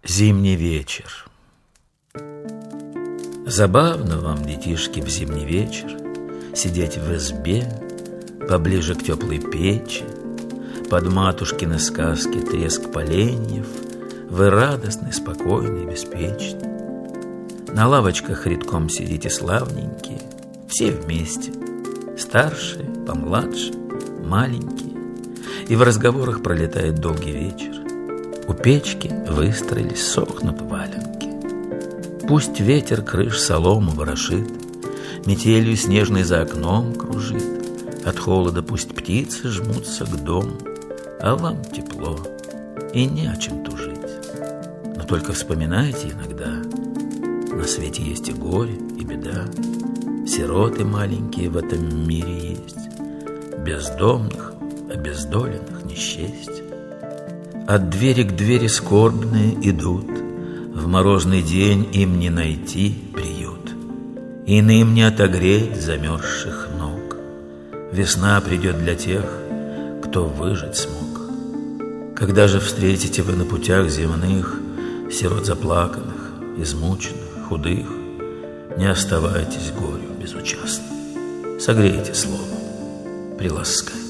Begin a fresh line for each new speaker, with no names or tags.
Зимний вечер. Забавно вам, детишки, в зимний вечер сидеть в избе, поближе к теплой печи, под матушкины сказки треск поленьев. Вы радостны, спокойны и беспечны. На лавочках редком сидите славненькие, все вместе, старшие, помладше, маленькие. И в разговорах пролетает долгий вечер. У печки выстроились, сохнут валенки. Пусть ветер крыш солому ворошит, метелью снежной за окном кружит. От холода пусть птицы жмутся к дому, а вам тепло и не о чем тужить. Но только вспоминайте иногда, на свете есть и горе, и беда. Сироты маленькие в этом мире есть, бездомных, обездоленных не счесть. От двери к двери скорбные идут, в морозный день им не найти приют, иным не отогреть замерзших ног. Весна придет для тех, кто выжить смог. Когда же встретите вы на путях земных сирот заплаканных, измученных, худых, не оставайтесь горю безучастны, согрейте словом, приласкайте.